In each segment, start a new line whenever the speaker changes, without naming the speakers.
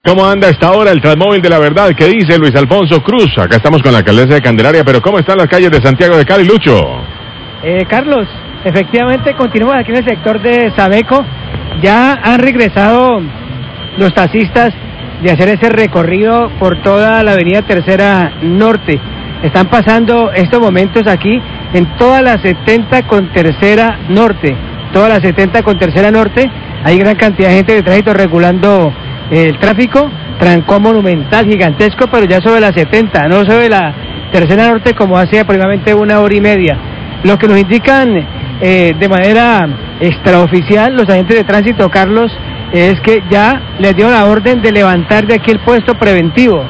¿Cómo anda a esta hora el Transmóvil de la Verdad? ¿Qué dice Luis Alfonso Cruz? Acá estamos con la alcaldesa de Candelaria, pero ¿cómo están las calles de Santiago de Cali, Lucho?
Carlos, efectivamente continuamos aquí en el sector de Sabeco. Ya han regresado los taxistas de hacer ese recorrido por toda la avenida Tercera Norte. Están pasando estos momentos aquí en toda la 70 con Tercera Norte. Toda la 70 con Tercera Norte. Hay gran cantidad de gente de tránsito regulando el tráfico. Trancón monumental, gigantesco, pero ya sobre la 70, no sobre la Tercera Norte como hace aproximadamente 1 hora y media. Lo que nos indican de manera extraoficial los agentes de tránsito, Carlos, es que ya les dio la orden de levantar de aquí el puesto preventivo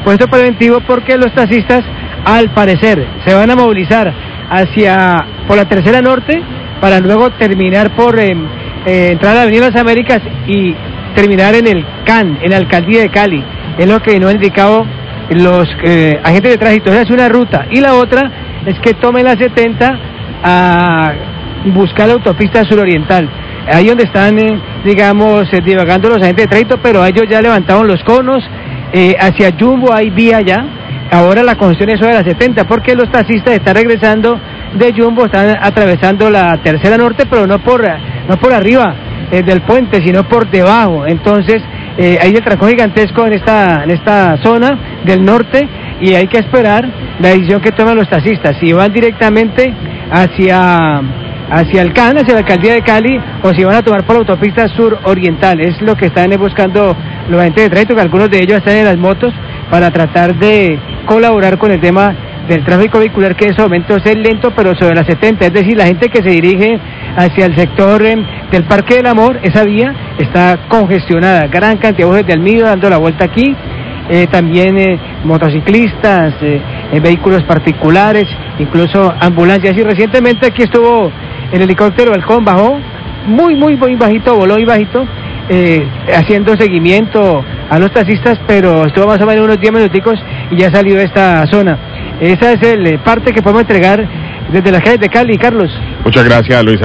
porque los taxistas al parecer se van a movilizar por la Tercera Norte para luego terminar por entrar a la Avenida de las Américas y terminar en el CAN, en la Alcaldía de Cali. Es lo que nos han indicado los agentes de tránsito. Esa es una ruta, y la otra es que tomen la 70 a buscar la autopista suroriental. Ahí donde están, divagando los agentes de tránsito, pero ellos ya levantaron los conos. Hacia Jumbo hay vía ya. Ahora la congestión es sobre la 70, porque los taxistas están regresando de Jumbo, están atravesando la Tercera Norte, pero no por arriba del puente, sino por debajo. Entonces, hay el trancón gigantesco en esta zona del norte, y hay que esperar la decisión que toman los taxistas, si van directamente hacia el CAN, hacia la Alcaldía de Cali, o si van a tomar por la autopista suroriental. Es lo que están buscando los agentes de tránsito, que algunos de ellos están en las motos para tratar de colaborar con el tema del tráfico vehicular, que en ese momento es lento, pero sobre la 70, es decir, la gente que se dirige hacia el sector del Parque del Amor, esa vía está congestionada, gran cantidad de buses de Almido dando la vuelta aquí, también motociclistas, vehículos particulares, incluso ambulancias. Y recientemente aquí estuvo el helicóptero Halcón, bajó muy bajito, voló muy bajito, haciendo seguimiento a los taxistas, pero estuvo más o menos unos 10 minuticos y ya salió de esta zona. Esa es el parte que podemos entregar desde las calles de Cali, Carlos.
Muchas gracias, Luis.